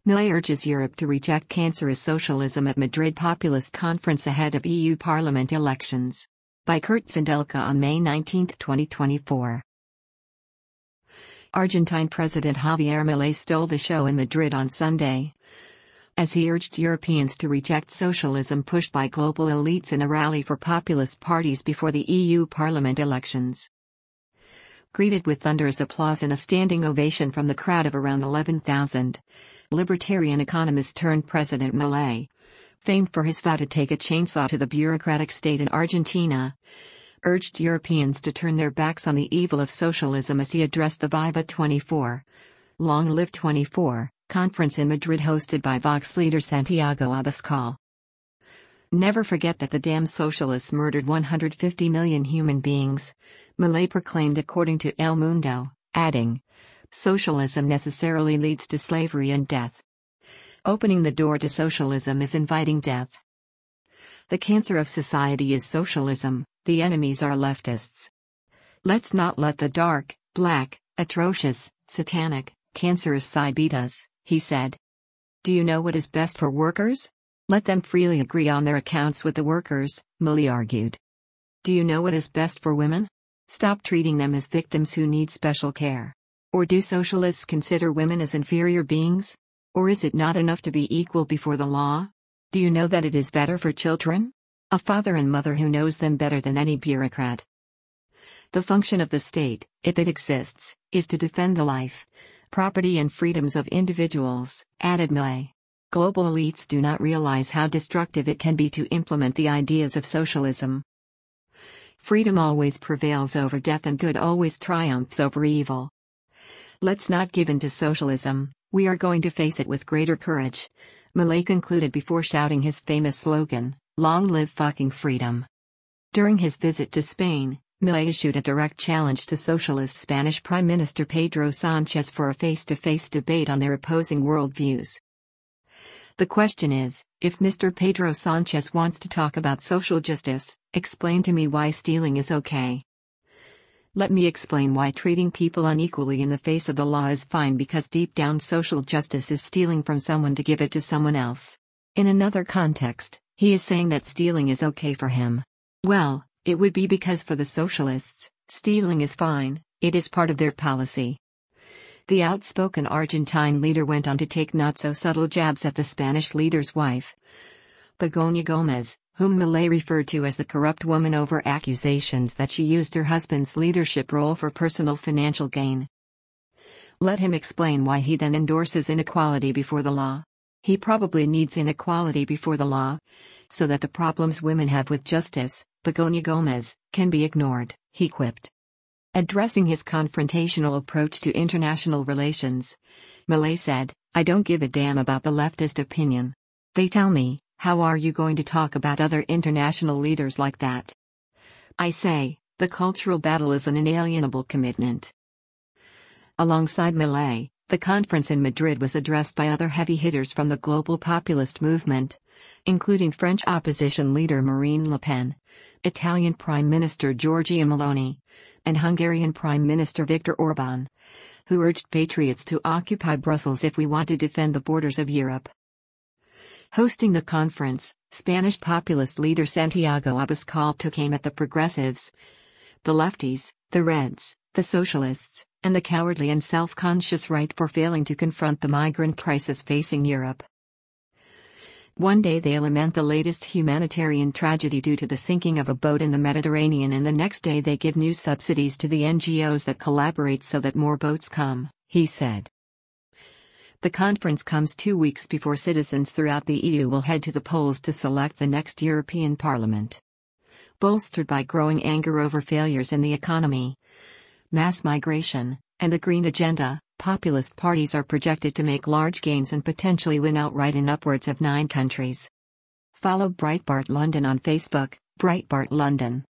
Milei urges Europe to reject cancerous socialism at Madrid Populist Conference ahead of EU Parliament elections. By Kurt Zindelka on May 19, 2024. Argentine President Javier Milei stole the show in Madrid on Sunday, as he urged Europeans to reject socialism pushed by global elites in a rally for populist parties before the EU Parliament elections. Greeted with thunderous applause and a standing ovation from the crowd of around 11,000, libertarian economist turned President Milei, famed for his vow to take a chainsaw to the bureaucratic state in Argentina, urged Europeans to turn their backs on the evil of socialism as he addressed the Viva 24, Long Live 24, conference in Madrid hosted by Vox leader Santiago Abascal. Never forget that the damn socialists murdered 150 million human beings, Milei proclaimed according to El Mundo, adding, socialism necessarily leads to slavery and death. Opening the door to socialism is inviting death. The cancer of society is socialism, the enemies are leftists. Let's not let the dark, black, atrocious, satanic, cancerous side beat us, he said. Do you know what is best for workers? Let them freely agree on their accounts with the workers, Milei argued. Do you know what is best for women? Stop treating them as victims who need special care. Or do socialists consider women as inferior beings? Or is it not enough to be equal before the law? Do you know that it is better for children? A father and mother who knows them better than any bureaucrat. The function of the state, if it exists, is to defend the life, property and freedoms of individuals, added Milei. Global elites do not realize how destructive it can be to implement the ideas of socialism. Freedom always prevails over death and good always triumphs over evil. Let's not give in to socialism, we are going to face it with greater courage, Milei concluded before shouting his famous slogan, "Long live fucking freedom." During his visit to Spain, Milei issued a direct challenge to socialist Spanish Prime Minister Pedro Sánchez for a face-to-face debate on their opposing worldviews. The question is, if Mr. Pedro Sánchez wants to talk about social justice, explain to me why stealing is okay. Let me explain why treating people unequally in the face of the law is fine, because deep down social justice is stealing from someone to give it to someone else. In another context, he is saying that stealing is okay for him. Well, it would be because for the socialists, stealing is fine, it is part of their policy. The outspoken Argentine leader went on to take not-so-subtle jabs at the Spanish leader's wife, Begoña Gómez, whom Milei referred to as the corrupt woman over accusations that she used her husband's leadership role for personal financial gain. Let him explain why he then endorses inequality before the law. He probably needs inequality before the law, so that the problems women have with justice, Begoña Gómez, can be ignored, he quipped. Addressing his confrontational approach to international relations, Milei said, I don't give a damn about the leftist opinion. They tell me, how are you going to talk about other international leaders like that? I say, the cultural battle is an inalienable commitment. Alongside Milei, the conference in Madrid was addressed by other heavy hitters from the global populist movement, including French opposition leader Marine Le Pen, Italian Prime Minister Giorgia Meloni, and Hungarian Prime Minister Viktor Orbán, who urged patriots to occupy Brussels if we want to defend the borders of Europe. Hosting the conference, Spanish populist leader Santiago Abascal took aim at the progressives, the lefties, the Reds, the socialists, and the cowardly and self-conscious right for failing to confront the migrant crisis facing Europe. One day they lament the latest humanitarian tragedy due to the sinking of a boat in the Mediterranean, and the next day they give new subsidies to the NGOs that collaborate so that more boats come, he said. The conference comes 2 weeks before citizens throughout the EU will head to the polls to select the next European Parliament. Bolstered by growing anger over failures in the economy, mass migration, and the Green Agenda, populist parties are projected to make large gains and potentially win outright in upwards of 9 countries. Follow Breitbart London on Facebook, Breitbart London.